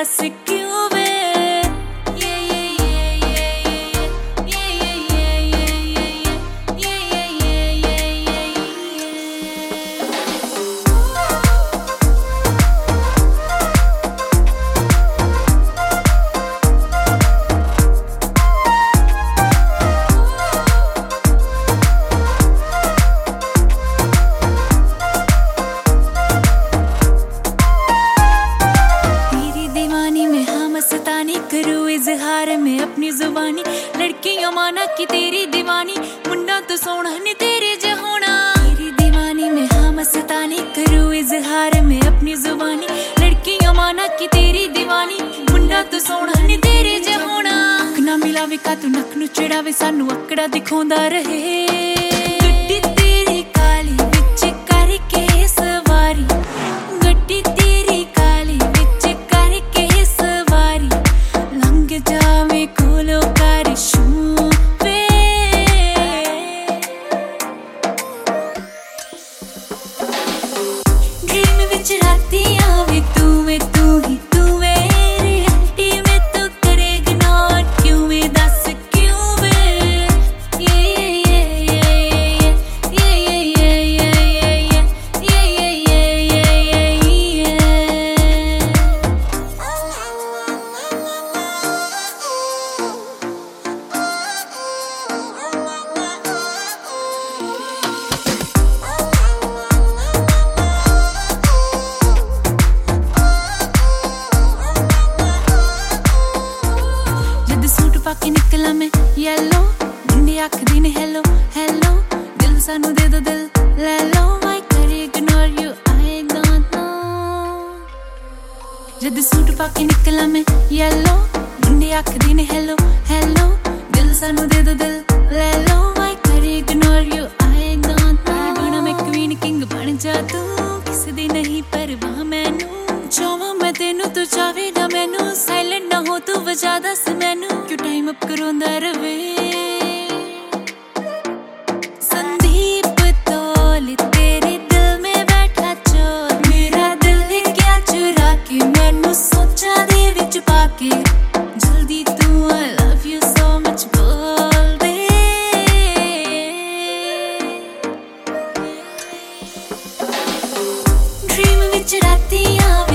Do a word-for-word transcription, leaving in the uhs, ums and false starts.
दस क्यों वे करूँ इजहार में अपनी जुबानी लड़कियों माना कि तेरी दीवानी मुन्ना तो सोना ने तेरे जहोना तेरी दीवानी में हाँ मस्तानी करूँ इजहार में अपनी जुबानी लड़कियों माना कि तेरी दीवानी मुन्ना तो सोना ने तेरे जहोना अख ना मिलावे का तू नक नू चिड़ावे सानू अकड़ा दिखाउंदा रहे गड्डी तेरी काली विच करके सवारी गड्डी तेरी काली विच करके सवारी जावे कोलो कर शूवे ड्रीम विच राती आवे तू में तू ही तू वे रियलिटी में तो करे इग्नोर क्यों वे दस क्यों वे ये ये ये ये ये ये ये ये ये ये ये पाके निकला मैं येलो मुंडे आखदी ने हेलो हेलो दिल सानू दे दो दिल ले लो आई करे ignore you I don't know जद सूट पाके निकला मैं येलो मुंडे आखदी ने हेलो हेलो दिल सानू दे दो दिल ले लो आई करे ignore you I don't know बना मैं क्वीन किंग बन जा तू किसी दी नहीं परवाह मैनू चाहवां मैं तेनू तू चाहे ना मैनू साइलेंट ना हो तू वजह दस मैनू क्यों टाइम अप करोंदा रवे संदीप तोल तेरे दिल में बैठा चोर मेरा दिल है क्या चुरा के मैनू सोचा दे विच पाके जल्दी तू I love you so much बोल दे ड्रीम विच राती आवे